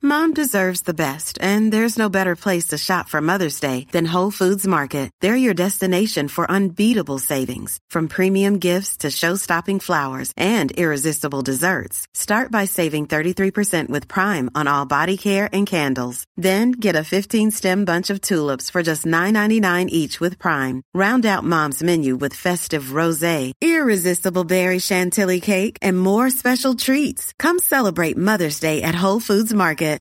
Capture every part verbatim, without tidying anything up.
Mom deserves the best, and there's no better place to shop for Mother's Day than Whole Foods Market. They're your destination for unbeatable savings, from premium gifts to show-stopping flowers and irresistible desserts. Start by saving thirty-three percent with Prime on all body care and candles. Then get a fifteen-stem bunch of tulips for just nine ninety-nine each with Prime. Round out Mom's menu with festive rosé, irresistible berry chantilly cake, and more special treats. Come celebrate Mother's Day at Whole Foods Market.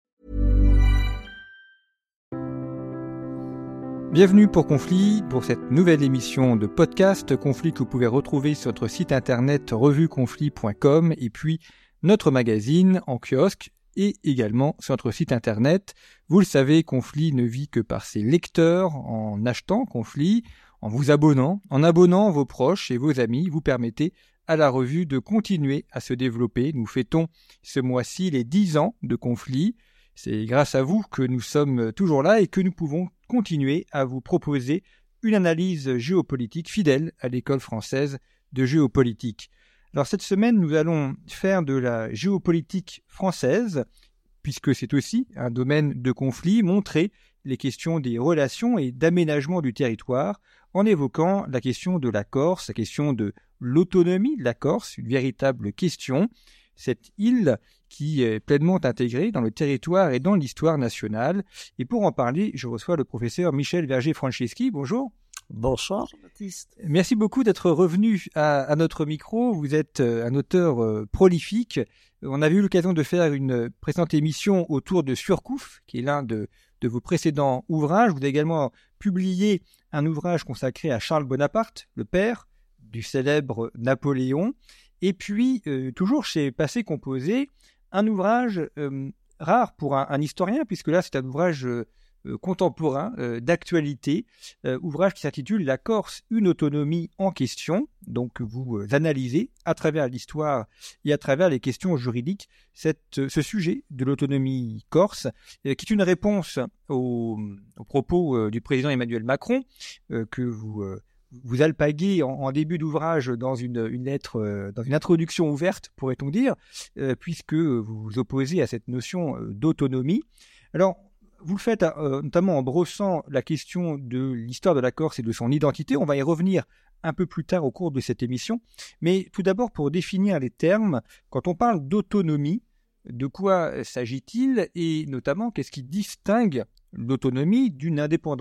Bienvenue pour Conflit, pour cette nouvelle émission de podcast Conflit que vous pouvez retrouver sur notre site internet revue conflit point com et puis notre magazine en kiosque et également sur notre site internet. Vous le savez, Conflit ne vit que par ses lecteurs. En achetant Conflit, en vous abonnant, en abonnant vos proches et vos amis, vous permettez à la revue de continuer à se développer. Nous fêtons ce mois-ci les dix ans de Conflit. C'est grâce à vous que nous sommes toujours là et que nous pouvons continuer à vous proposer une analyse géopolitique fidèle à l'école française de géopolitique. Alors cette semaine, nous allons faire de la géopolitique française, puisque c'est aussi un domaine de conflit, montrer les questions des relations et d'aménagement du territoire, en évoquant la question de la Corse, la question de l'autonomie de la Corse, une véritable question. Cette île qui est pleinement intégrée dans le territoire et dans l'histoire nationale. Et pour en parler, je reçois le professeur Michel Verger-Franceschi. Bonjour. Bonsoir, Baptiste. Merci beaucoup d'être revenu à, à notre micro. Vous êtes un auteur euh, prolifique. On avait eu l'occasion de faire une précédente émission autour de Surcouf, qui est l'un de, de vos précédents ouvrages. Vous avez également publié un ouvrage consacré à Charles Bonaparte, le père du célèbre Napoléon. Et puis, euh, toujours chez Passé Composé, un ouvrage euh, rare pour un, un historien, puisque là, c'est un ouvrage euh, contemporain, euh, d'actualité, euh, ouvrage qui s'intitule « La Corse, une autonomie en question ». Donc, vous euh, analysez à travers l'histoire et à travers les questions juridiques cette, euh, ce sujet de l'autonomie corse, euh, qui est une réponse au, aux propos euh, du président Emmanuel Macron, euh, que vous... Euh, Vous alpaguez en, en début d'ouvrage dans une, une lettre, euh, dans une introduction ouverte, pourrait-on dire, euh, puisque vous vous opposez à cette notion euh, d'autonomie. Alors, vous le faites euh, notamment en brossant la question de l'histoire de la Corse et de son identité. On va y revenir un peu plus tard au cours de cette émission. Mais tout d'abord, pour définir les termes, quand on parle d'autonomie, de quoi s'agit-il et notamment qu'est-ce qui distingue l'autonomie d'une indépendance ?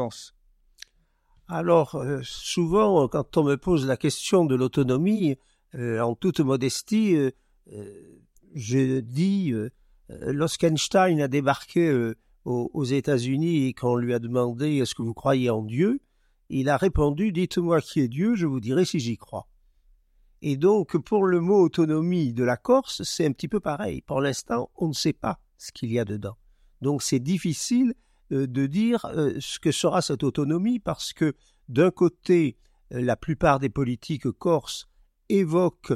Alors, euh, souvent, quand on me pose la question de l'autonomie, euh, en toute modestie, euh, euh, je dis, euh, lorsqu'Einstein a débarqué euh, aux, aux États-Unis et qu'on lui a demandé « Est-ce que vous croyez en Dieu ?», il a répondu « Dites-moi qui est Dieu, je vous dirai si j'y crois ». Et donc, pour le mot « autonomie » de la Corse, c'est un petit peu pareil. Pour l'instant, on ne sait pas ce qu'il y a dedans. Donc, c'est difficile de dire euh, ce que sera cette autonomie, parce que d'un côté, euh, la plupart des politiques corses évoquent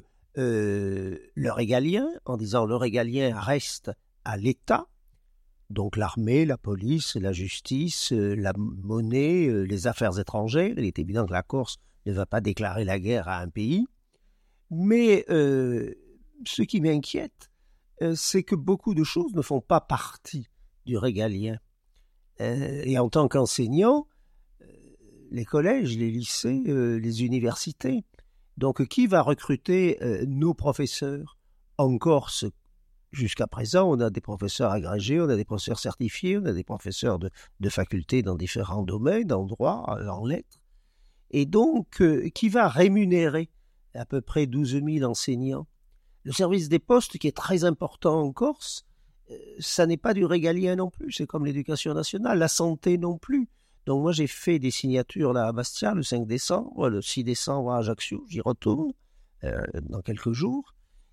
euh, le régalien, en disant le régalien reste à l'État, donc l'armée, la police, la justice, euh, la monnaie, euh, les affaires étrangères. Il est évident que la Corse ne va pas déclarer la guerre à un pays, mais euh, ce qui m'inquiète, euh, c'est que beaucoup de choses ne font pas partie du régalien. Euh, et en tant qu'enseignant, euh, les collèges, les lycées, euh, les universités. Donc, qui va recruter euh, nos professeurs en Corse? Jusqu'à présent, on a des professeurs agrégés, on a des professeurs certifiés, on a des professeurs de, de facultés dans différents domaines, en droit, en lettres. Et donc, euh, qui va rémunérer à peu près douze mille enseignants? Le service des postes, qui est très important en Corse, ça n'est pas du régalien non plus, c'est comme l'éducation nationale, la santé non plus. Donc moi j'ai fait des signatures là à Bastia le cinq décembre, le six décembre à Ajaccio, j'y retourne euh, dans quelques jours.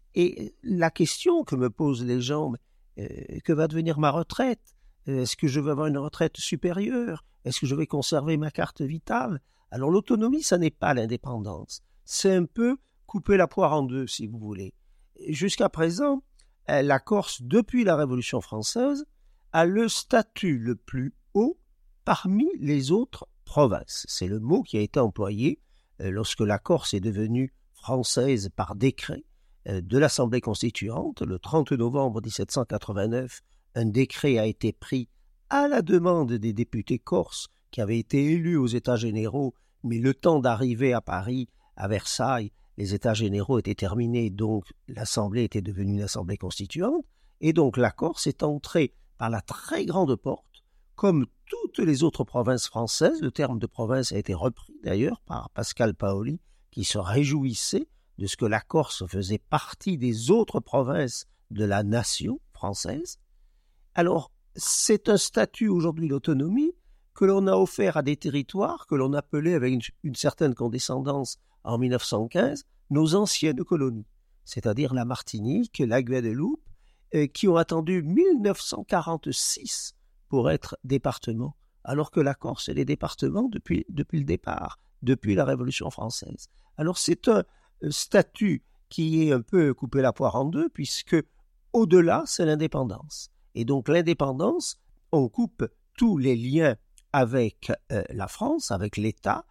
Et la question que me posent les gens, euh, que va devenir ma retraite? Est-ce que je vais avoir une retraite supérieure? Est-ce que je vais conserver ma carte vitale? Alors l'autonomie, ça n'est pas l'indépendance. C'est un peu couper la poire en deux, si vous voulez. Jusqu'à présent, la Corse, depuis la Révolution française, a le statut le plus haut parmi les autres provinces. C'est le mot qui a été employé lorsque la Corse est devenue française par décret de l'Assemblée constituante, le trente novembre mille sept cent quatre-vingt-neuf, un décret a été pris à la demande des députés corses qui avaient été élus aux États généraux, mais le temps d'arriver à Paris, à Versailles, les États généraux étaient terminés, donc l'Assemblée était devenue une Assemblée constituante, et donc la Corse est entrée par la très grande porte, comme toutes les autres provinces françaises. Le terme de province a été repris d'ailleurs par Pascal Paoli, qui se réjouissait de ce que la Corse faisait partie des autres provinces de la nation française. Alors, c'est un statut aujourd'hui d'autonomie que l'on a offert à des territoires que l'on appelait avec une, une certaine condescendance en mille neuf cent quinze nos anciennes colonies, c'est-à-dire la Martinique, la Guadeloupe, euh, qui ont attendu mille neuf cent quarante-six pour être départements, alors que la Corse est des départements depuis, depuis le départ, depuis la Révolution française. Alors c'est un statut qui est un peu coupé la poire en deux, puisque au-delà, c'est l'indépendance. Et donc l'indépendance, on coupe tous les liens avec euh, la France, avec l'État,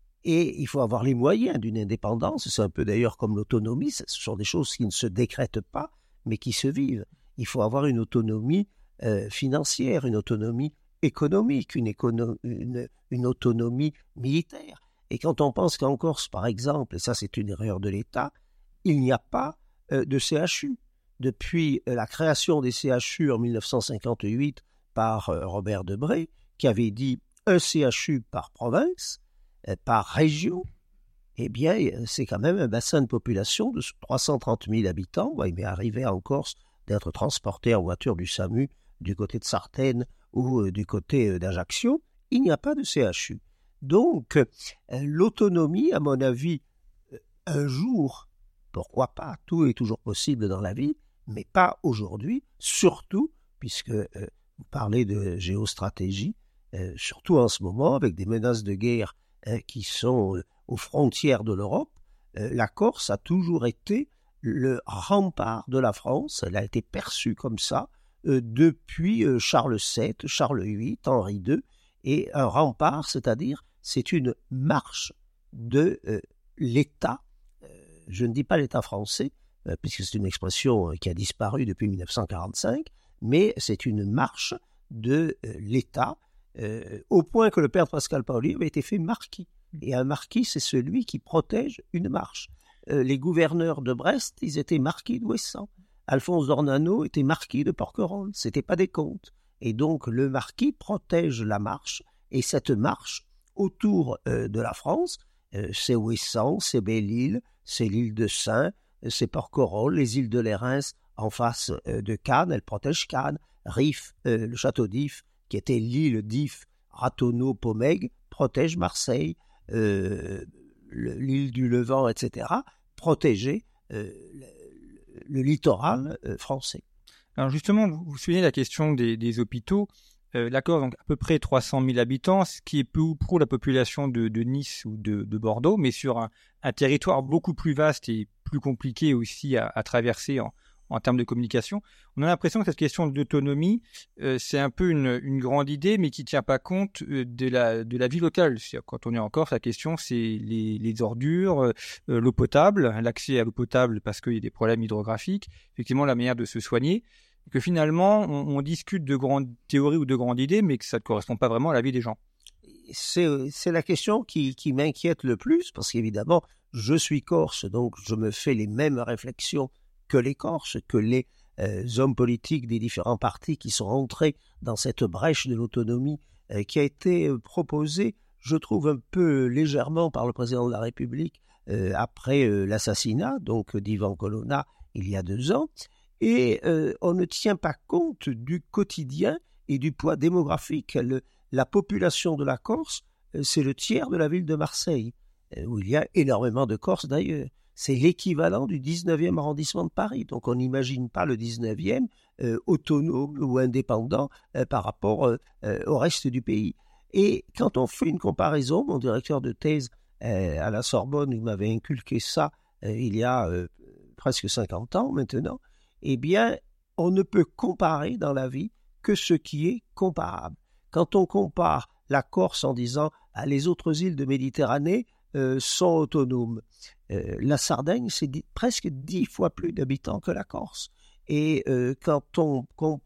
et il faut avoir les moyens d'une indépendance. C'est un peu d'ailleurs comme l'autonomie, ce sont des choses qui ne se décrètent pas, mais qui se vivent. Il faut avoir une autonomie euh, financière, une autonomie économique, une, écono- une, une autonomie militaire. Et quand on pense qu'en Corse, par exemple, et ça c'est une erreur de l'État, il n'y a pas euh, de C H U. Depuis euh, la création des C H U en mille neuf cent cinquante-huit par euh, Robert Debré, qui avait dit un C H U par province, euh, par région, eh bien, c'est quand même un bassin de population de trois cent trente mille habitants. Ouais, il m'est arrivé en Corse d'être transporté en voiture du SAMU du côté de Sartène ou euh, du côté euh, d'Ajaccio. Il n'y a pas de C H U. Donc, euh, l'autonomie, à mon avis, euh, un jour, pourquoi pas, tout est toujours possible dans la vie, mais pas aujourd'hui, surtout, puisque euh, vous parlez de géostratégie, euh, surtout en ce moment, avec des menaces de guerre euh, qui sont euh, aux frontières de l'Europe, euh, la Corse a toujours été le rempart de la France. Elle a été perçue comme ça euh, depuis euh, Charles sept, Charles huit, Henri deux, et un rempart, c'est-à-dire, c'est une marche de euh, l'État, euh, je ne dis pas l'État français, euh, puisque c'est une expression euh, qui a disparu depuis mille neuf cent quarante-cinq, mais c'est une marche de euh, l'État, euh, au point que le père de Pascal Paoli avait été fait marquis. Et un marquis, c'est celui qui protège une marche. Euh, les gouverneurs de Brest, ils étaient marquis d'Ouessant. Alphonse d'Ornano était marquis de Porquerolles, ce n'était pas des comtes. Et donc le marquis protège la marche, et cette marche autour euh, de la France, euh, c'est Ouessant, c'est Belle-Île, c'est l'île de Saint, c'est Porquerolles, les îles de Lérins en face euh, de Cannes, elles protègent Cannes, Rif, euh, le château d'If, qui était l'île d'If, Ratonneau, Pomègue, protège Marseille, euh, le, l'île du Levant, et cetera, protéger euh, le, le littoral euh, français. Alors justement, vous, vous soulignez la question des, des hôpitaux. Euh, la Corse, donc à peu près trois cent mille habitants, ce qui est peu pour la population de, de Nice ou de, de Bordeaux, mais sur un, un territoire beaucoup plus vaste et plus compliqué aussi à, à traverser en, en termes de communication. On a l'impression que cette question d'autonomie, euh, c'est un peu une, une grande idée, mais qui ne tient pas compte euh, de, la, de la vie locale. C'est-à-dire, quand on est en Corse, la question, c'est les, les ordures, euh, l'eau potable, l'accès à l'eau potable parce qu'il y a des problèmes hydrographiques, effectivement la manière de se soigner, que finalement, on, on discute de grandes théories ou de grandes idées, mais que ça ne correspond pas vraiment à la vie des gens. C'est, c'est la question qui, qui m'inquiète le plus, parce qu'évidemment, je suis corse, donc je me fais les mêmes réflexions que les Corses, que les euh, hommes politiques des différents partis qui sont entrés dans cette brèche de l'autonomie euh, qui a été euh, proposée, je trouve, un peu légèrement par le président de la République euh, après euh, l'assassinat donc d'Ivan Colonna il y a deux ans. Et euh, on ne tient pas compte du quotidien et du poids démographique. Le, la population de la Corse, euh, c'est le tiers de la ville de Marseille, euh, où il y a énormément de Corses d'ailleurs. C'est l'équivalent du dix-neuvième arrondissement de Paris. Donc on n'imagine pas le dix-neuvième euh, autonome ou indépendant euh, par rapport euh, euh, au reste du pays. Et quand on fait une comparaison, mon directeur de thèse euh, à la Sorbonne, il m'avait inculqué ça euh, il y a euh, presque cinquante ans maintenant, eh bien, on ne peut comparer dans la vie que ce qui est comparable. Quand on compare la Corse en disant ah, les autres îles de Méditerranée euh, sont autonomes, euh, la Sardaigne, c'est dix, presque dix fois plus d'habitants que la Corse. Et euh, quand on compare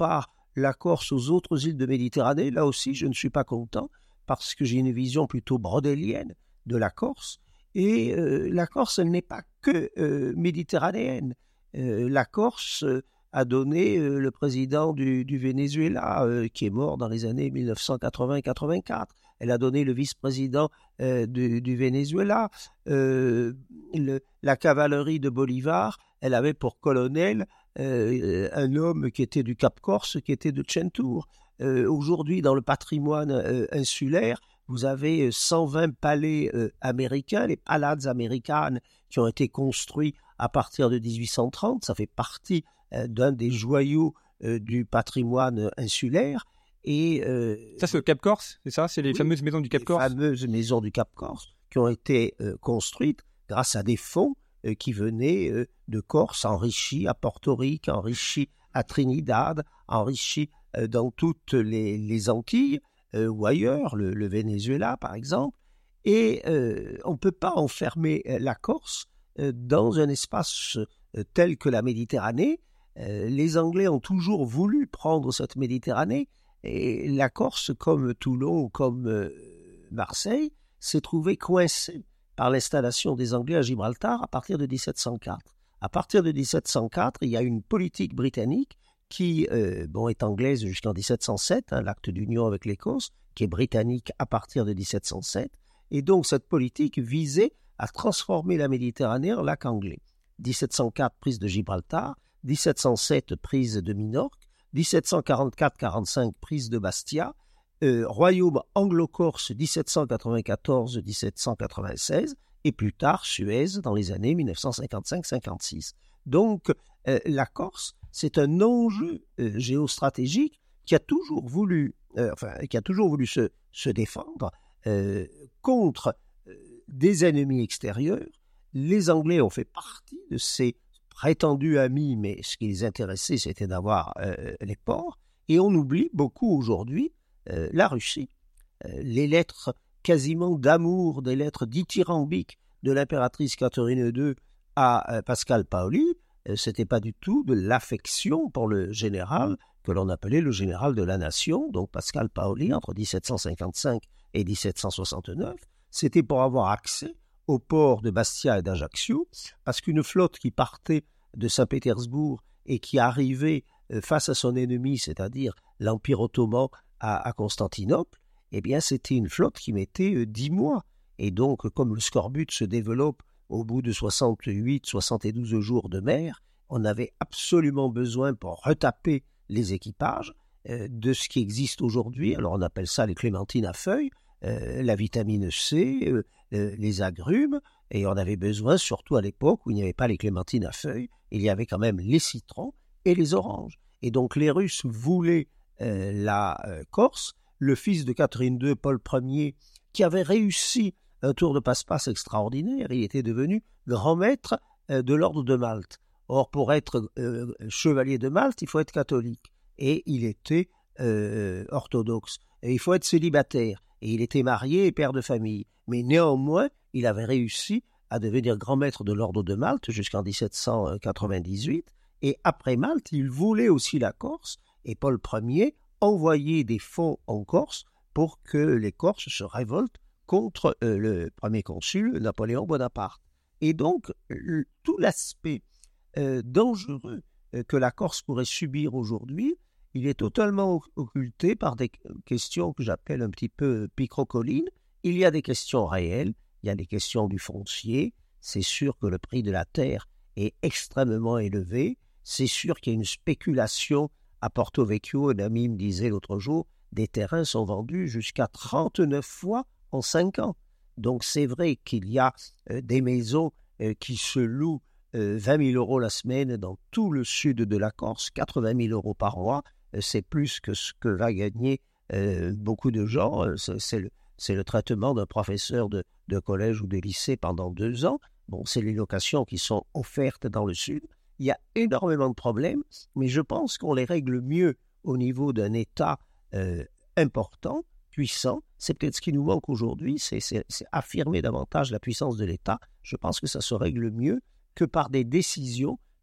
la Corse aux autres îles de Méditerranée, là aussi, je ne suis pas content parce que j'ai une vision plutôt brodélienne de la Corse. Et euh, la Corse, elle n'est pas que euh, méditerranéenne. Euh, la Corse euh, a donné euh, le président du, du Venezuela, euh, qui est mort dans les années mille neuf cent quatre-vingts quatre-vingt-quatre. Elle a donné le vice-président euh, du, du Venezuela. Euh, le, la cavalerie de Bolivar, elle avait pour colonel euh, un homme qui était du Cap Corse, qui était de Chentour. Euh, aujourd'hui, dans le patrimoine euh, insulaire, vous avez cent vingt palais euh, américains, les palades américaines qui ont été construits à partir de dix-huit cent trente. Ça fait partie euh, d'un des joyaux euh, du patrimoine insulaire. Et, euh, ça, c'est le Cap Corse, c'est ça? C'est les oui, fameuses maisons du Cap Corse? Les fameuses maisons du Cap Corse qui ont été euh, construites grâce à des fonds euh, qui venaient euh, de Corse, enrichis à Porto Rico, enrichis à Trinidad, enrichis euh, dans toutes les, les Antilles. Euh, ou ailleurs, le, le Venezuela par exemple, et euh, on ne peut pas enfermer la Corse euh, dans un espace euh, tel que la Méditerranée. Euh, les Anglais ont toujours voulu prendre cette Méditerranée, et la Corse, comme Toulon, comme euh, Marseille, s'est trouvée coincée par l'installation des Anglais à Gibraltar à partir de dix-sept cent quatre. À partir de dix-sept cent quatre, il y a une politique britannique qui euh, bon, est anglaise jusqu'en dix-sept cent sept, hein, l'acte d'union avec l'Écosse, qui est britannique à partir de dix-sept cent sept. Et donc, cette politique visait à transformer la Méditerranée en lac anglais. dix-sept cent quatre, prise de Gibraltar, dix-sept cent sept, prise de Minorque, dix-sept cent quarante-quatre quarante-cinq, prise de Bastia, euh, royaume anglo-corse dix-sept cent quatre-vingt-quatorze dix-sept cent quatre-vingt-seize, et plus tard Suez dans les années mille neuf cent cinquante-cinq cinquante-six. Donc, euh, la Corse, c'est un enjeu euh, géostratégique qui a toujours voulu, euh, enfin, qui a toujours voulu se, se défendre euh, contre euh, des ennemis extérieurs. Les Anglais ont fait partie de ces prétendus amis, mais ce qui les intéressait, c'était d'avoir euh, les ports. Et on oublie beaucoup aujourd'hui euh, la Russie. Euh, les lettres quasiment d'amour, des lettres dithyrambiques de l'impératrice Catherine deux à euh, Pascal Paoli, c'était pas du tout de l'affection pour le général que l'on appelait le général de la nation, donc Pascal Paoli, entre dix-sept cent cinquante-cinq et dix-sept cent soixante-neuf. C'était pour avoir accès au port de Bastia et d'Ajaccio, parce qu'une flotte qui partait de Saint-Pétersbourg et qui arrivait face à son ennemi, c'est-à-dire l'Empire ottoman à, à Constantinople, eh bien c'était une flotte qui mettait dix mois. Et donc, comme le scorbut se développe au bout de soixante-huit soixante-douze jours de mer, on avait absolument besoin pour retaper les équipages euh, de ce qui existe aujourd'hui. Alors on appelle ça les clémentines à feuilles, euh, la vitamine C, euh, euh, les agrumes, et on avait besoin, surtout à l'époque où il n'y avait pas les clémentines à feuilles, il y avait quand même les citrons et les oranges. Et donc les Russes voulaient euh, la euh, Corse. Le fils de Catherine deux, Paul Ier, qui avait réussi un tour de passe-passe extraordinaire, il était devenu grand maître euh, de l'ordre de Malte. Or, pour être euh, chevalier de Malte, il faut être catholique. Et il était euh, orthodoxe. Et il faut être célibataire. Et il était marié et père de famille. Mais néanmoins, il avait réussi à devenir grand maître de l'ordre de Malte jusqu'en dix-sept cent quatre-vingt-dix-huit. Et après Malte, il voulait aussi la Corse. Et Paul Ier envoyait des fonds en Corse pour que les Corses se révoltent contre euh, le premier consul Napoléon Bonaparte. Et donc, le, tout l'aspect euh, dangereux euh, que la Corse pourrait subir aujourd'hui, il est totalement occulté par des questions que j'appelle un petit peu picrocolines. Il y a des questions réelles, il y a des questions du foncier. C'est sûr que le prix de la terre est extrêmement élevé. C'est sûr qu'il y a une spéculation à Porto Vecchio. Un ami me disait l'autre jour, des terrains sont vendus jusqu'à trente-neuf fois en cinq ans. Donc c'est vrai qu'il y a euh, des maisons euh, qui se louent euh, vingt mille euros la semaine dans tout le sud de la Corse, quatre-vingt mille euros par mois. Euh, c'est plus que ce que va gagner euh, beaucoup de gens. Euh, c'est, c'est, le, c'est le traitement d'un professeur de, de collège ou de lycée pendant deux ans. Bon, c'est les locations qui sont offertes dans le sud. Il y a énormément de problèmes, mais je pense qu'on les règle mieux au niveau d'un État euh, important, puissant. C'est peut-être ce qui nous manque aujourd'hui, c'est, c'est, c'est affirmer davantage la puissance de l'État. Je pense que ça se règle mieux que par des décisions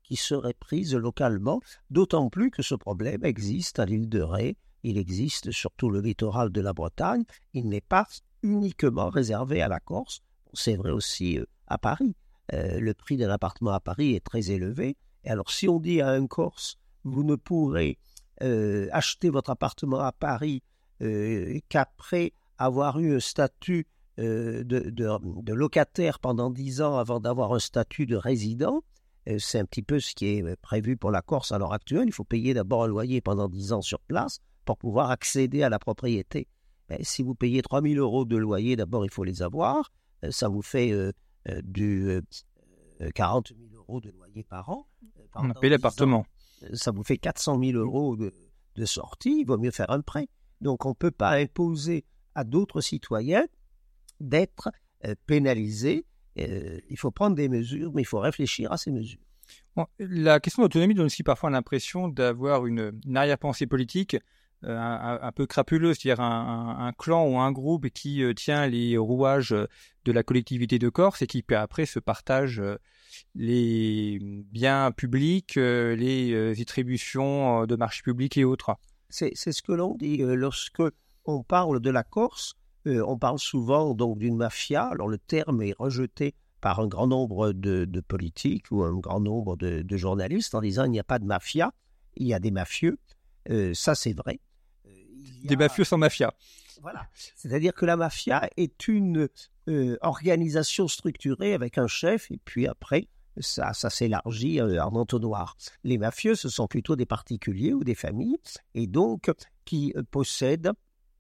qui seraient prises localement, d'autant plus que ce problème existe à l'île de Ré, il existe sur tout le littoral de la Bretagne, il n'est pas uniquement réservé à la Corse, c'est vrai aussi euh, à Paris. Euh, le prix d'un appartement à Paris est très élevé, et alors si on dit à un Corse, vous ne pourrez euh, acheter votre appartement à Paris euh, qu'après avoir eu un statut euh, de, de, de locataire pendant dix ans avant d'avoir un statut de résident, euh, c'est un petit peu ce qui est prévu pour la Corse à l'heure actuelle. Il faut payer d'abord un loyer pendant dix ans sur place pour pouvoir accéder à la propriété. Mais si vous payez trois mille euros de loyer, d'abord il faut les avoir, euh, ça vous fait euh, euh, du euh, quarante mille euros de loyer par an. On a payé l'appartement. Ans, ça vous fait quatre cent mille euros de, de sortie, il vaut mieux faire un prêt. Donc on ne peut pas imposer à d'autres citoyens d'être euh, pénalisés. Euh, il faut prendre des mesures, mais il faut réfléchir à ces mesures. Bon, la question de l'autonomie donne aussi parfois l'impression d'avoir une, une arrière-pensée politique euh, un, un peu crapuleuse, c'est-à-dire un, un, un clan ou un groupe qui euh, tient les rouages de la collectivité de Corse et qui après se partage euh, les biens publics, euh, les euh, distributions de marchés publics et autres. C'est, c'est ce que l'on dit euh, lorsque on parle de la Corse. Euh, on parle souvent donc d'une mafia. Alors le terme est rejeté par un grand nombre de, de politiques ou un grand nombre de, de journalistes en disant il n'y a pas de mafia, il y a des mafieux. Euh, ça c'est vrai. Euh, des a... mafieux sans mafia. Voilà. C'est-à-dire que la mafia est une euh, organisation structurée avec un chef et puis après ça, ça s'élargit euh, en entonnoir. Les mafieux ce sont plutôt des particuliers ou des familles et donc qui euh, possèdent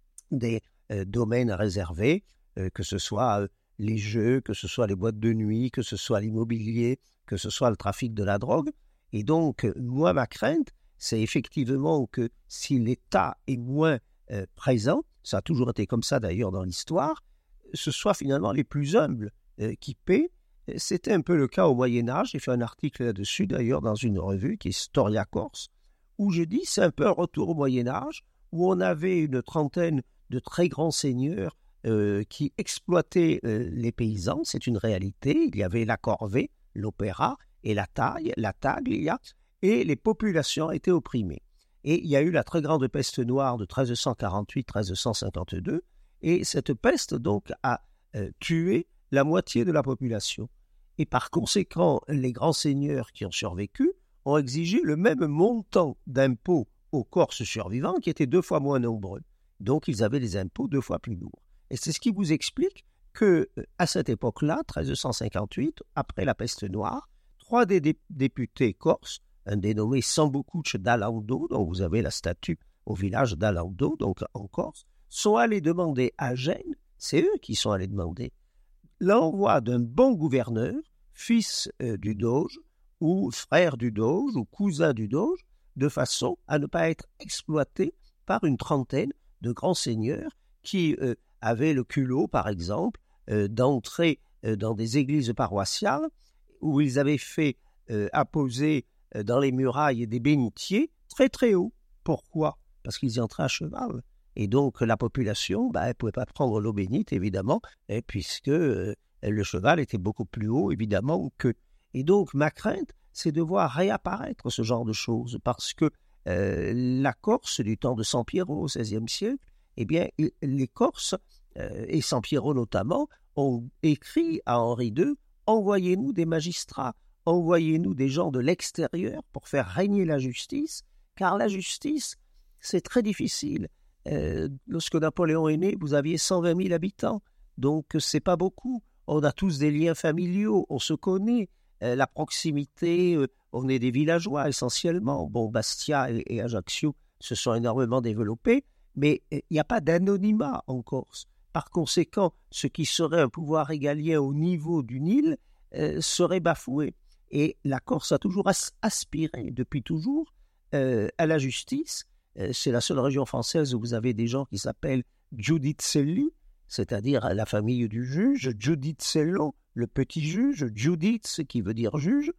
des Euh, domaines réservés, euh, que ce soit euh, les jeux, que ce soit les boîtes de nuit, que ce soit l'immobilier, que ce soit le trafic de la drogue. Et donc, euh, moi, ma crainte, c'est effectivement que si l'État est moins euh, présent, ça a toujours été comme ça d'ailleurs dans l'histoire, ce soit finalement les plus humbles euh, qui paient. C'était un peu le cas au Moyen-Âge. J'ai fait un article là-dessus d'ailleurs dans une revue qui est Storia Corse, où je dis c'est un peu un retour au Moyen-Âge, où on avait une trentaine de très grands seigneurs euh, qui exploitaient euh, les paysans, c'est une réalité. Il y avait la corvée, l'opéra et la taille, la taglia, et les populations étaient opprimées. Et il y a eu la très grande peste noire de treize cent quarante-huit à treize cent cinquante-deux, et cette peste donc a euh, tué la moitié de la population. Et par conséquent, les grands seigneurs qui ont survécu ont exigé le même montant d'impôts aux Corses survivants qui étaient deux fois moins nombreux. Donc, ils avaient des impôts deux fois plus lourds. Et c'est ce qui vous explique que, à cette époque-là, treize cent cinquante-huit, après la peste noire, trois des dé- députés corses, un dénommé Sambucucci d'Alando, dont vous avez la statue au village d'Alando, donc en Corse, sont allés demander à Gênes, c'est eux qui sont allés demander, l'envoi d'un bon gouverneur, fils euh, du doge, ou frère du doge, ou cousin du doge, de façon à ne pas être exploité par une trentaine de grands seigneurs qui euh, avaient le culot, par exemple, euh, d'entrer euh, dans des églises paroissiales où ils avaient fait euh, apposer euh, dans les murailles des bénitiers très très hauts. Pourquoi ? Parce qu'ils y entraient à cheval. Et donc la population, bah, elle ne pouvait pas prendre l'eau bénite, évidemment, et puisque euh, le cheval était beaucoup plus haut, évidemment, qu'eux. Et donc ma crainte, c'est de voir réapparaître ce genre de choses, parce que Euh, la Corse du temps de Sampiero au seizième siècle, eh bien, les Corses, euh, et Sampiero notamment, ont écrit à Henri deux « Envoyez-nous des magistrats, envoyez-nous des gens de l'extérieur pour faire régner la justice, car la justice, c'est très difficile. Euh, lorsque Napoléon est né, vous aviez cent vingt mille habitants, donc c'est pas beaucoup. On a tous des liens familiaux, on se connaît, euh, la proximité... Euh, on est des villageois essentiellement. Bon, Bastia et, et Ajaccio se sont énormément développés, mais il n'y a pas d'anonymat en Corse. Par conséquent, ce qui serait un pouvoir régalien au niveau d'une île euh, serait bafoué. Et la Corse a toujours as- aspiré, depuis toujours, euh, à la justice. Euh, c'est la seule région française où vous avez des gens qui s'appellent giudicelli, c'est-à-dire la famille du juge, giudicello, le petit juge, giudice qui veut dire juge.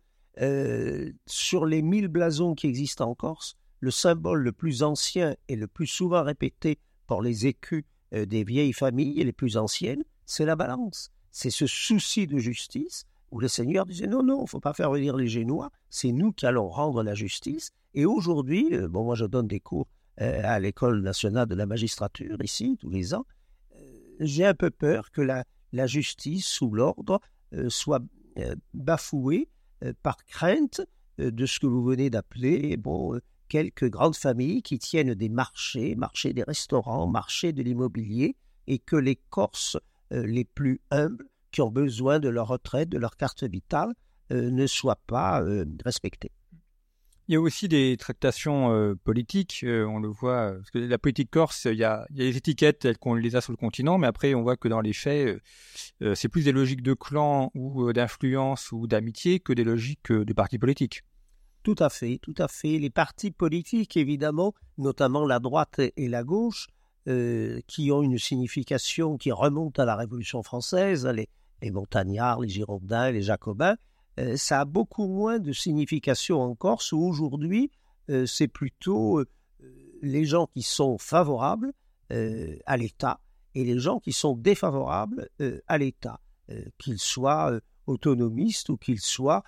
Euh, sur les mille blasons qui existent en Corse, le symbole le plus ancien et le plus souvent répété par les écus euh, des vieilles familles les plus anciennes, c'est la balance. C'est ce souci de justice où les seigneurs disaient non, non, il ne faut pas faire venir les Génois, c'est nous qui allons rendre la justice. Et aujourd'hui, euh, bon, moi je donne des cours euh, à l'École nationale de la magistrature, ici, tous les ans, euh, j'ai un peu peur que la, la justice sous l'ordre euh, soit euh, bafouée euh, par crainte euh, de ce que vous venez d'appeler, bon, euh, quelques grandes familles qui tiennent des marchés, marchés des restaurants, marchés de l'immobilier, et que les Corses euh, les plus humbles, qui ont besoin de leur retraite, de leur carte vitale, euh, ne soient pas euh, respectés. Il y a aussi des tractations euh, politiques, euh, on le voit, parce que la politique corse, il y a, il y a les étiquettes telles qu'on les a sur le continent, mais après on voit que dans les faits, euh, c'est plus des logiques de clan ou euh, d'influence ou d'amitié que des logiques euh, de partis politiques. Tout à fait, tout à fait. Les partis politiques, évidemment, notamment la droite et la gauche, euh, qui ont une signification qui remonte à la Révolution française, les, les montagnards, les girondins, les jacobins, euh, ça a beaucoup moins de signification en Corse, où aujourd'hui, euh, c'est plutôt euh, les gens qui sont favorables euh, à l'État et les gens qui sont défavorables euh, à l'État, euh, qu'ils soient euh, autonomistes ou qu'ils soient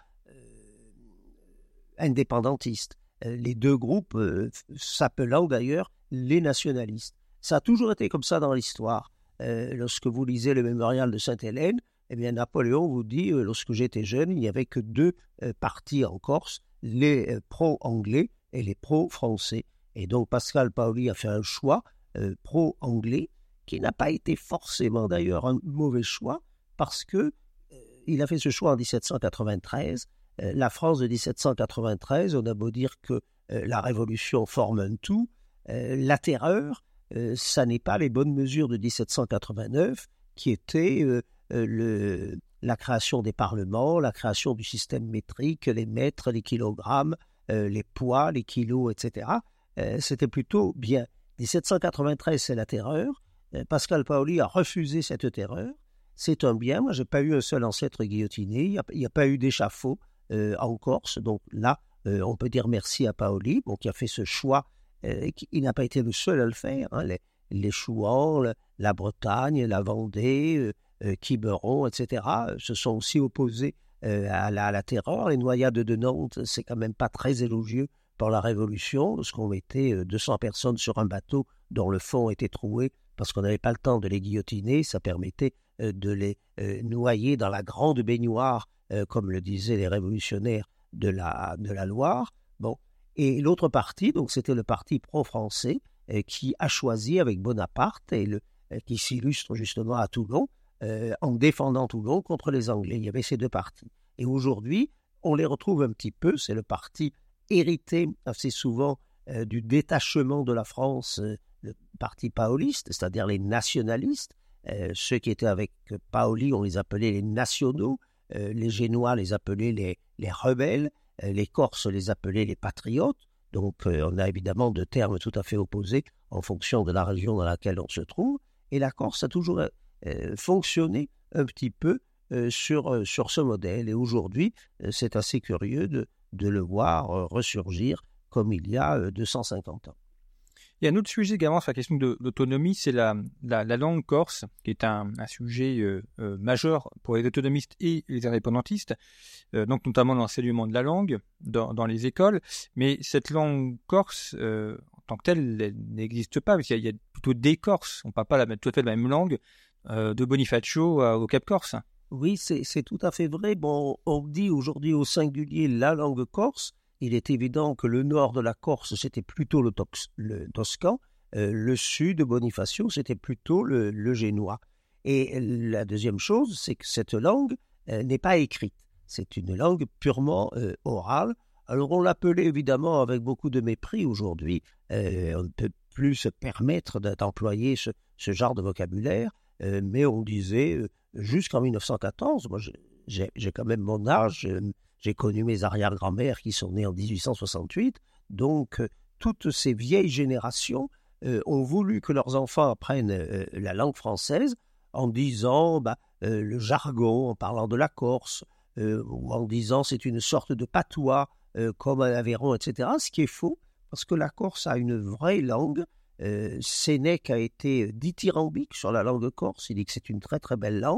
indépendantistes. Les deux groupes euh, s'appelant d'ailleurs les nationalistes. Ça a toujours été comme ça dans l'histoire. Euh, lorsque vous lisez le mémorial de Sainte-Hélène, eh bien Napoléon vous dit, euh, lorsque j'étais jeune, il n'y avait que deux euh, partis en Corse, les euh, pro-anglais et les pro-français. Et donc Pascal Paoli a fait un choix euh, pro-anglais, qui n'a pas été forcément d'ailleurs un mauvais choix, parce que euh, il a fait ce choix en dix-sept cent quatre-vingt-treize. La France de dix-sept cent quatre-vingt-treize, on a beau dire que euh, la Révolution forme un tout, euh, la terreur, euh, ça n'est pas les bonnes mesures de dix-sept cent quatre-vingt-neuf qui étaient euh, euh, le, la création des parlements, la création du système métrique, les mètres, les kilogrammes, euh, les poids, les kilos, et cetera. Euh, c'était plutôt bien. dix-sept cent quatre-vingt-treize, c'est la terreur. Euh, Pascal Paoli a refusé cette terreur. C'est un bien. Moi, je n'ai pas eu un seul ancêtre guillotiné. Il n'y a, a pas eu d'échafaud. Euh, en Corse, donc là, euh, on peut dire merci à Paoli, bon, qui a fait ce choix, euh, qui, il n'a pas été le seul à le faire, hein, les, les Chouans, le, la Bretagne, la Vendée, euh, euh, Quiberon, et cetera, se sont aussi opposés euh, à, la, à la terreur. Les noyades de Nantes, c'est quand même pas très élogieux pour la Révolution, parce qu'on mettait euh, deux cents personnes sur un bateau dont le fond était troué, parce qu'on n'avait pas le temps de les guillotiner, ça permettait euh, de les euh, noyer dans la grande baignoire, Euh, comme le disaient les révolutionnaires de la, de la Loire. Bon. Et l'autre parti, donc c'était le parti pro-français, euh, qui a choisi avec Bonaparte, et le, euh, qui s'illustre justement à Toulon, euh, en défendant Toulon contre les Anglais. Il y avait ces deux partis. Et aujourd'hui, on les retrouve un petit peu, c'est le parti hérité assez souvent euh, du détachement de la France, euh, le parti paoliste, c'est-à-dire les nationalistes. Euh, ceux qui étaient avec Paoli, on les appelait les nationaux. Euh, les Génois les appelaient les, les rebelles, euh, les Corses les appelaient les patriotes. Donc euh, on a évidemment deux termes tout à fait opposés en fonction de la région dans laquelle on se trouve. Et la Corse a toujours euh, fonctionné un petit peu euh, sur, euh, sur ce modèle. Et aujourd'hui, euh, c'est assez curieux de, de le voir euh, ressurgir comme il y a euh, deux cent cinquante ans. Il y a un autre sujet également sur la question de l'autonomie, c'est la, la, la langue corse, qui est un, un sujet euh, euh, majeur pour les autonomistes et les indépendantistes, euh, donc notamment l'enseignement de la langue dans, dans les écoles. Mais cette langue corse, euh, en tant que telle, elle n'existe pas, parce qu'il y a, il y a plutôt des Corses. On ne parle pas la, tout à fait la même langue euh, de Bonifacio à, au Cap Corse. Oui, c'est, c'est tout à fait vrai. Bon, on dit aujourd'hui au singulier la langue corse. Il est évident que le nord de la Corse, c'était plutôt le, tox, le toscan. Euh, le sud, Bonifacio, c'était plutôt le, le génois. Et la deuxième chose, c'est que cette langue euh, n'est pas écrite. C'est une langue purement euh, orale. Alors on l'appelait évidemment avec beaucoup de mépris aujourd'hui. Euh, on ne peut plus se permettre d'employer ce, ce genre de vocabulaire. Euh, mais on disait, euh, jusqu'en mille neuf cent quatorze, moi j'ai, j'ai quand même mon âge, euh, j'ai connu mes arrière-grand-mères qui sont nées en dix-huit cent soixante-huit, donc euh, toutes ces vieilles générations euh, ont voulu que leurs enfants apprennent euh, la langue française en disant bah, euh, le jargon, en parlant de la Corse, euh, ou en disant c'est une sorte de patois euh, comme à Aveyron, et cetera. Ce qui est faux, parce que la Corse a une vraie langue. Euh, Sénèque a été dithyrambique sur la langue corse, il dit que c'est une très très belle langue.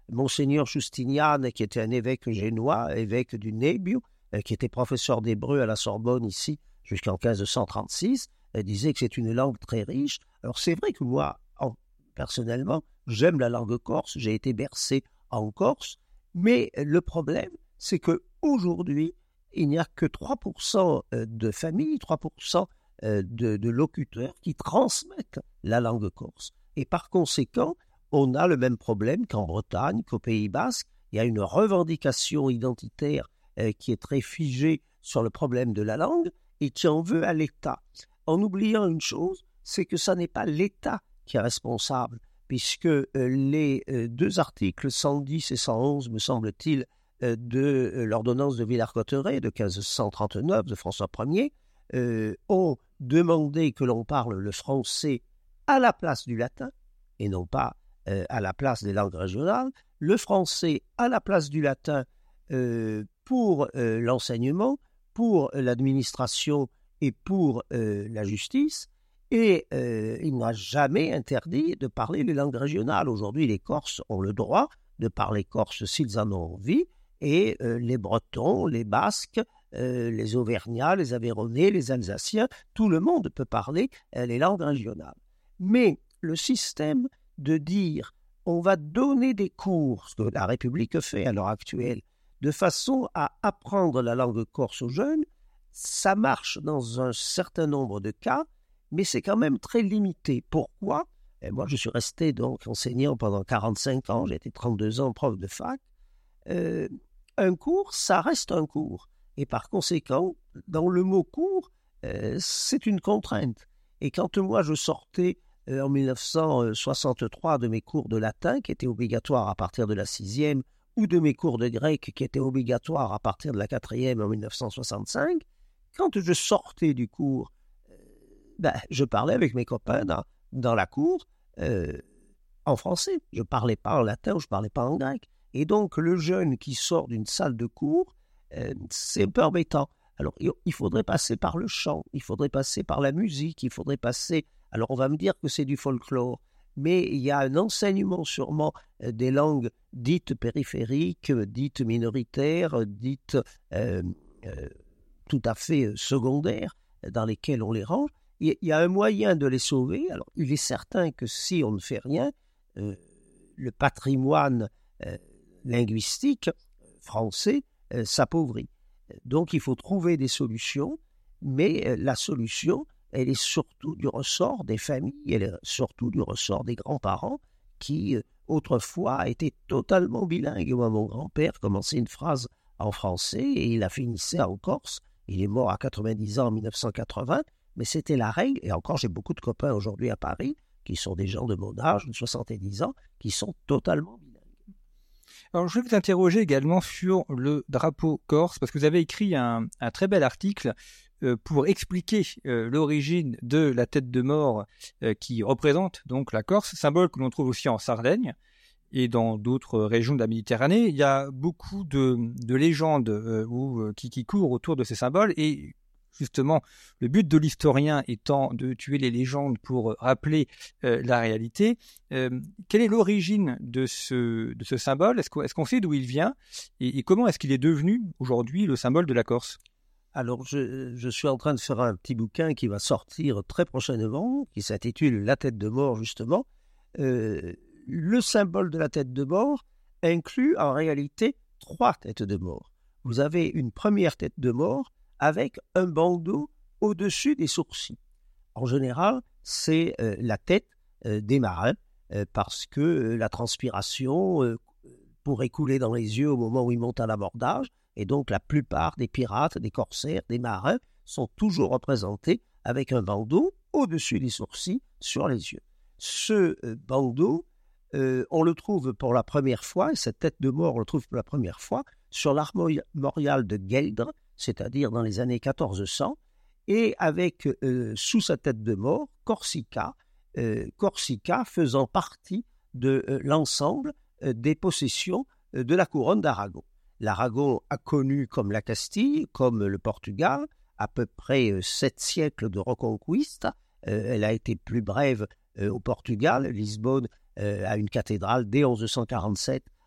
Monseigneur Justinian, qui était un évêque génois, évêque du Nebbio, euh, qui était professeur d'hébreu à la Sorbonne ici jusqu'en quinze cent trente-six, euh, disait que c'est une langue très riche. Alors c'est vrai que moi, en, personnellement, j'aime la langue corse, j'ai été bercé en Corse, mais le problème, c'est qu'aujourd'hui, il n'y a que trois pour cent de familles, trois pour cent de, de locuteurs qui transmettent la langue corse. Et par conséquent, on a le même problème qu'en Bretagne, qu'au Pays Basque. Il y a une revendication identitaire euh, qui est très figée sur le problème de la langue et qui en veut à l'État. En oubliant une chose, c'est que ce n'est pas l'État qui est responsable, puisque euh, les euh, deux articles cent dix et cent onze, me semble-t-il, euh, de euh, l'ordonnance de Villers-Cotterêts de quinze cent trente-neuf de François Ier euh, ont demandé que l'on parle le français à la place du latin, et non pas euh, à la place des langues régionales, le français à la place du latin euh, pour euh, l'enseignement, pour l'administration et pour euh, la justice, et euh, il n'a jamais interdit de parler les langues régionales. Aujourd'hui, les Corses ont le droit de parler corse s'ils en ont envie, et euh, les Bretons, les Basques, euh, les Auvergnats, les Aveyronais, les Alsaciens, tout le monde peut parler euh, les langues régionales. Mais le système de dire on va donner des cours, ce que la République fait à l'heure actuelle, de façon à apprendre la langue corse aux jeunes, ça marche dans un certain nombre de cas, mais c'est quand même très limité. Pourquoi ? Et moi, je suis resté donc enseignant pendant quarante-cinq ans, j'ai été trente-deux ans prof de fac. Euh, un cours, ça reste un cours. Et par conséquent, dans le mot cours, euh, c'est une contrainte. Et quand moi, je sortais euh, en mille neuf cent soixante-trois de mes cours de latin, qui étaient obligatoires à partir de la sixième, ou de mes cours de grec, qui étaient obligatoires à partir de la quatrième en mille neuf cent soixante-cinq, quand je sortais du cours, euh, ben, je parlais avec mes copains dans, dans la cour euh, en français. Je ne parlais pas en latin ou je ne parlais pas en grec. Et donc, le jeune qui sort d'une salle de cours, euh, c'est un peu embêtant. Alors, il faudrait passer par le chant, il faudrait passer par la musique, il faudrait passer... Alors, on va me dire que c'est du folklore, mais il y a un enseignement sûrement euh, des langues dites périphériques, dites minoritaires, dites euh, euh, tout à fait secondaires, dans lesquelles on les range. Il y a un moyen de les sauver. Alors, il est certain que si on ne fait rien, euh, le patrimoine euh, linguistique français euh, s'appauvrit. Donc, il faut trouver des solutions, mais euh, la solution, elle est surtout du ressort des familles, elle est surtout du ressort des grands-parents qui, euh, autrefois, étaient totalement bilingues. Moi, mon grand-père commençait une phrase en français et il la finissait en corse. Il est mort à quatre-vingt-dix ans en mille neuf cent quatre-vingts, mais c'était la règle. Et encore, j'ai beaucoup de copains aujourd'hui à Paris qui sont des gens de mon âge, de soixante-dix ans, qui sont totalement bilingues. Alors, je vais vous interroger également sur le drapeau corse, parce que vous avez écrit un, un très bel article euh, pour expliquer euh, l'origine de la tête de mort euh, qui représente donc la Corse, symbole que l'on trouve aussi en Sardaigne et dans d'autres régions de la Méditerranée. Il y a beaucoup de, de légendes euh, où, euh, qui, qui courent autour de ces symboles, et justement, le but de l'historien étant de tuer les légendes pour rappeler euh, la réalité. Euh, quelle est l'origine de ce, de ce symbole ? Est-ce qu'on, est-ce qu'on sait d'où il vient ? et, et comment est-ce qu'il est devenu aujourd'hui le symbole de la Corse ? Alors, je, je suis en train de faire un petit bouquin qui va sortir très prochainement, qui s'intitule « La tête de mort », justement. Euh, le symbole de la tête de mort inclut en réalité trois têtes de mort. Vous avez une première tête de mort avec un bandeau au-dessus des sourcils. En général, c'est euh, la tête euh, des marins, euh, parce que euh, la transpiration euh, pourrait couler dans les yeux au moment où ils montent à l'abordage, et donc la plupart des pirates, des corsaires, des marins sont toujours représentés avec un bandeau au-dessus des sourcils sur les yeux. Ce euh, bandeau, euh, on le trouve pour la première fois, et cette tête de mort, on le trouve pour la première fois, sur l'armorial de Gueldre, c'est-à-dire dans les années quatorze cents, et avec euh, sous sa tête de mort, Corsica, euh, Corsica faisant partie de euh, l'ensemble euh, des possessions euh, de la couronne d'Aragon. L'Aragon a connu, comme la Castille, comme le Portugal, à peu près euh, sept siècles de reconquista. Euh, elle a été plus brève euh, au Portugal. Lisbonne euh, a une cathédrale dès onze cent quarante-sept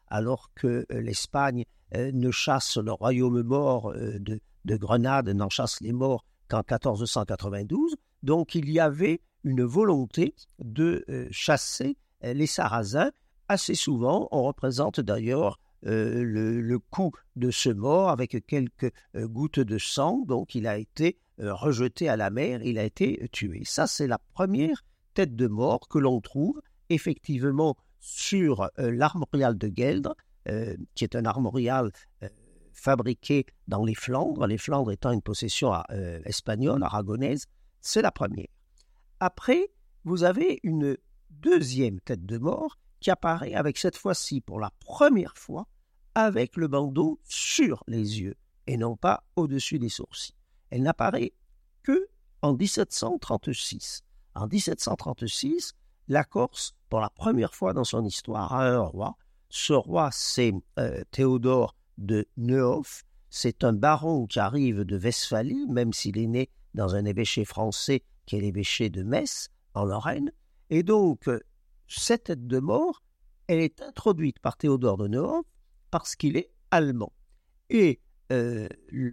alors que euh, l'Espagne euh, ne chasse le royaume mort euh, de, de Grenade, n'en chasse les morts qu'en quatorze cent quatre-vingt-douze. Donc il y avait une volonté de euh, chasser euh, les Sarrasins. Assez souvent, on représente d'ailleurs euh, le, le cou de ce mort avec quelques euh, gouttes de sang. Donc il a été euh, rejeté à la mer, il a été euh, tué. Ça, c'est la première tête de mort que l'on trouve effectivement sur euh, l'armorial de Gueldre, euh, qui est un armorial euh, fabriqué dans les Flandres, les Flandres étant une possession euh, espagnole, aragonaise. C'est la première. Après, vous avez une deuxième tête de mort qui apparaît avec cette fois-ci, pour la première fois, avec le bandeau sur les yeux et non pas au-dessus des sourcils. Elle n'apparaît que en dix-sept cent trente-six. En dix-sept cent trente-six, la Corse, pour la première fois dans son histoire, a un roi. Ce roi, c'est euh, Théodore de Neuhoff. C'est un baron qui arrive de Westphalie, même s'il est né dans un évêché français qui est l'évêché de Metz, en Lorraine. Et donc, cette tête de mort, elle est introduite par Théodore de Neuhoff parce qu'il est allemand. Et euh, le,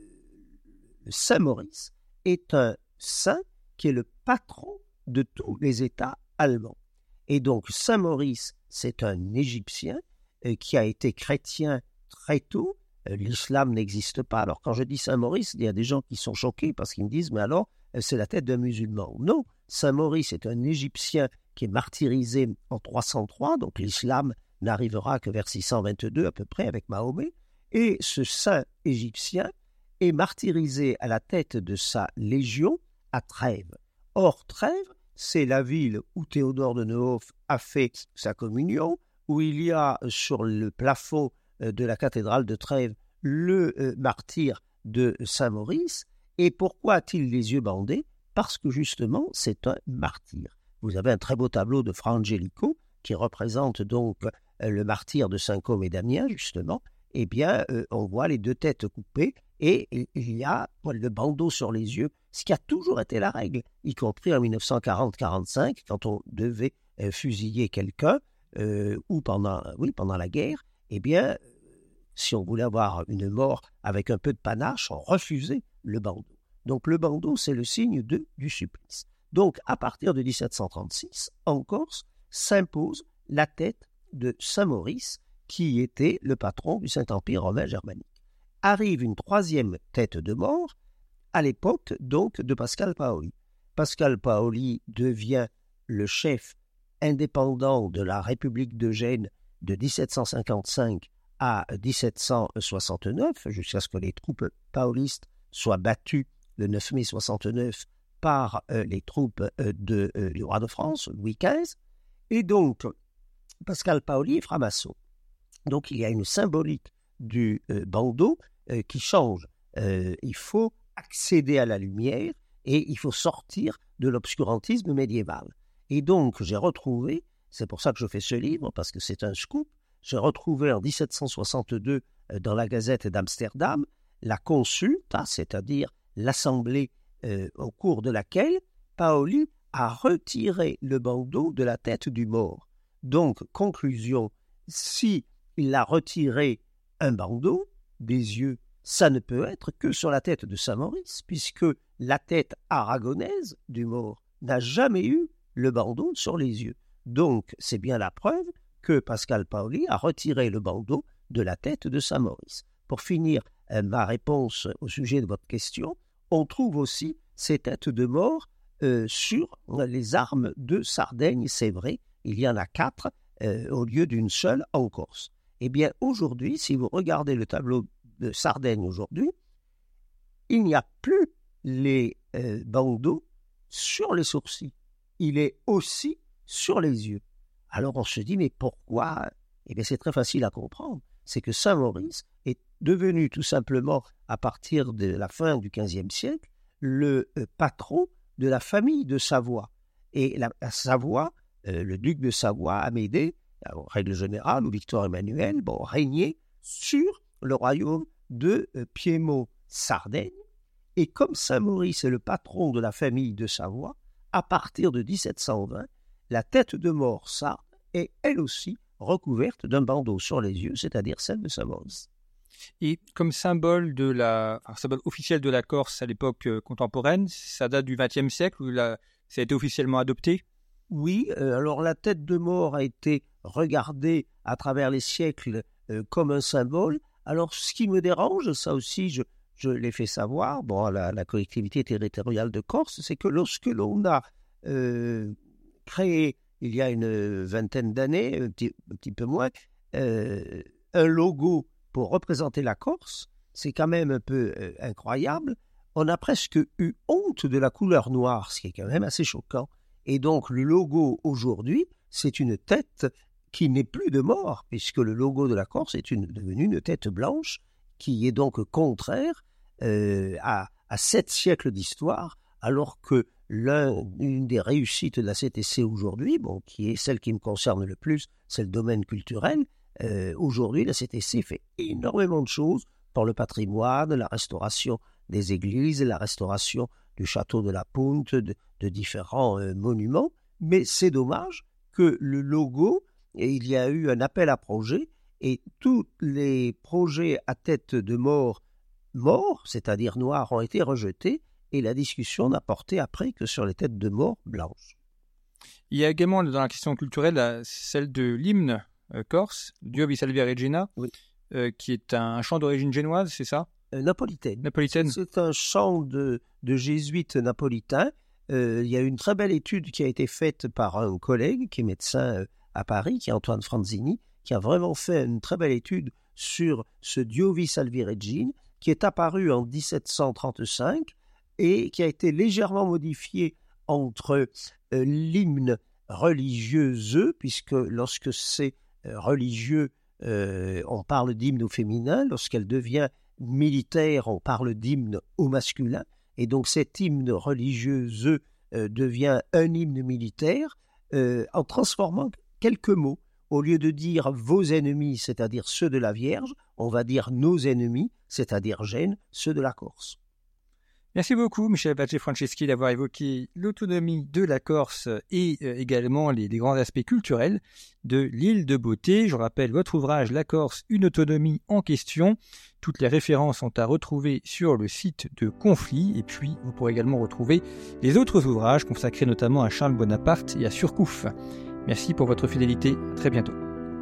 le Saint-Maurice est un saint qui est le patron de tous les États allemands. Et donc, Saint-Maurice, c'est un Égyptien euh, qui a été chrétien très tôt. Euh, l'islam n'existe pas. Alors, quand je dis Saint-Maurice, il y a des gens qui sont choqués parce qu'ils me disent « Mais alors, c'est la tête d'un musulman. » Non, Saint-Maurice est un Égyptien qui est martyrisé en trois cent trois, donc l'islam n'arrivera que vers six cent vingt-deux à peu près avec Mahomet, et ce saint égyptien est martyrisé à la tête de sa légion à Trèves. Or, Trèves, c'est la ville où Théodore de Neuhoff a fait sa communion, où il y a sur le plafond de la cathédrale de Trèves le martyre de Saint-Maurice. Et pourquoi a-t-il les yeux bandés? Parce que justement, c'est un martyr. Vous avez un très beau tableau de Fra Angelico qui représente donc le martyr de Saint-Côme et d'Amiens, justement. Eh bien, euh, on voit les deux têtes coupées et il y a le bandeau sur les yeux, ce qui a toujours été la règle, y compris en mille neuf cent quarante quarante-cinq, quand on devait euh, fusiller quelqu'un, euh, ou pendant, oui, pendant la guerre. Eh bien, si on voulait avoir une mort avec un peu de panache, on refusait le bandeau. Donc le bandeau, c'est le signe de, du supplice. Donc à partir de dix-sept cent trente-six, en Corse, s'impose la tête de Saint-Maurice, qui était le patron du Saint-Empire romain germanique. Arrive une troisième tête de mort, à l'époque donc de Pascal Paoli. Pascal Paoli devient le chef indépendant de la République de Gênes de dix-sept cent cinquante-cinq à dix-sept cent soixante-neuf, jusqu'à ce que les troupes paolistes soient battues le neuf mai soixante-neuf par euh, les troupes euh, de, euh, du roi de France, Louis quinze. Et donc, Pascal Paoli est franc-maçon. Donc, il y a une symbolique du euh, bandeau euh, qui change. Euh, il faut accéder à la lumière et il faut sortir de l'obscurantisme médiéval. Et donc, j'ai retrouvé, c'est pour ça que je fais ce livre, parce que c'est un scoop, j'ai retrouvé en dix-sept cent soixante-deux euh, dans la Gazette d'Amsterdam la consulte, hein, c'est-à-dire l'assemblée euh, au cours de laquelle Paoli a retiré le bandeau de la tête du mort. Donc, conclusion, si il a retiré un bandeau des yeux, ça ne peut être que sur la tête de Saint-Maurice, puisque la tête aragonaise du mort n'a jamais eu le bandeau sur les yeux. Donc, c'est bien la preuve que Pascal Paoli a retiré le bandeau de la tête de Saint-Maurice. Pour finir euh, ma réponse au sujet de votre question, on trouve aussi ces têtes de mort euh, sur les armes de Sardaigne, c'est vrai, il y en a quatre euh, au lieu d'une seule en Corse. Eh bien, aujourd'hui, si vous regardez le tableau de Sardaigne aujourd'hui, il n'y a plus les euh, bandeaux sur les sourcils. Il est aussi sur les yeux. Alors on se dit, mais pourquoi? Eh bien, c'est très facile à comprendre. C'est que Saint-Maurice est devenu tout simplement, à partir de la fin du quinzième siècle, le euh, patron de la famille de Savoie. Et la, la Savoie, euh, le duc de Savoie, Amédée, en règle générale, ou Victor Emmanuel, bon, régnait sur le royaume de euh, Piémont-Sardaigne. Et comme Saint-Maurice est le patron de la famille de Savoie, à partir de dix-sept cent vingt, la tête de mort sarde est elle aussi recouverte d'un bandeau sur les yeux, c'est-à-dire celle de Saint-Maurice. Et comme symbole de la, enfin, symbole officiel de la Corse à l'époque euh, contemporaine, ça date du vingtième siècle où la, ça a été officiellement adopté? Oui, euh, alors la tête de mort a été regardée à travers les siècles euh, comme un symbole. Alors ce qui me dérange, ça aussi je, je l'ai fait savoir, bon, à la, la collectivité territoriale de Corse, c'est que lorsque l'on a euh, créé, il y a une vingtaine d'années, un petit, un petit peu moins, euh, un logo pour représenter la Corse, c'est quand même un peu euh, incroyable. On a presque eu honte de la couleur noire, ce qui est quand même assez choquant. Et donc le logo aujourd'hui, c'est une tête qui n'est plus de mort, puisque le logo de la Corse est une, devenu une tête blanche, qui est donc contraire euh, à, à sept siècles d'histoire, alors que l'une des réussites de la C T C aujourd'hui, bon, qui est celle qui me concerne le plus, c'est le domaine culturel. Euh, aujourd'hui, la C T C fait énormément de choses pour le patrimoine, la restauration des églises, la restauration du château de la Punte, de, de différents euh, monuments. Mais c'est dommage que le logo, et il y a eu un appel à projets, et tous les projets à tête de mort, morts, c'est-à-dire noirs, ont été rejetés, et la discussion n'a porté après que sur les têtes de mort blanches. Il y a également dans la question culturelle la, celle de l'hymne euh, corse, Dio vi salvi Regina, oui. euh, qui est un chant d'origine génoise, c'est ça? euh, Napolitaine. Napolitaine. C'est un chant de, de jésuites napolitains. Euh, il y a une très belle étude qui a été faite par un collègue qui est médecin euh, à Paris, qui est Antoine Franzini, qui a vraiment fait une très belle étude sur ce Dio vi salvi Regina, qui est apparu en dix-sept cent trente-cinq et qui a été légèrement modifié entre euh, l'hymne religieux, puisque lorsque c'est euh, religieux, euh, on parle d'hymne au féminin, lorsqu'elle devient militaire, on parle d'hymne au masculin, et donc cet hymne religieux euh, devient un hymne militaire euh, en transformant quelques mots. Au lieu de dire vos ennemis, c'est-à-dire ceux de la Vierge, on va dire nos ennemis, c'est-à-dire Gênes, ceux de la Corse. Merci beaucoup, Michel Pace-Franceschi, d'avoir évoqué l'autonomie de la Corse et euh, également les, les grands aspects culturels de l'île de Beauté. Je rappelle votre ouvrage « La Corse, une autonomie en question ». Toutes les références sont à retrouver sur le site de Conflit. Et puis, vous pourrez également retrouver les autres ouvrages consacrés notamment à Charles Bonaparte et à Surcouf. Merci pour votre fidélité. À très bientôt.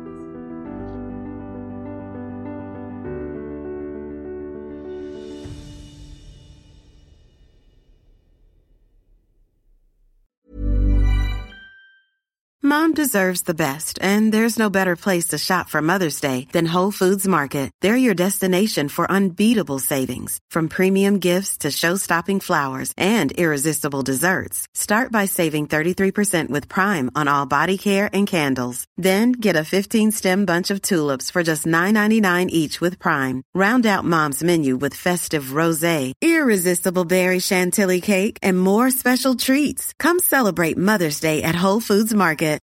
Mom deserves the best, and there's no better place to shop for Mother's Day than Whole Foods Market. They're your destination for unbeatable savings, from premium gifts to show-stopping flowers and irresistible desserts. Start by saving thirty-three percent with Prime on all body care and candles. Then get a fifteen-stem bunch of tulips for just nine ninety-nine each with Prime. Round out Mom's menu with festive rosé, irresistible berry chantilly cake, and more special treats. Come celebrate Mother's Day at Whole Foods Market.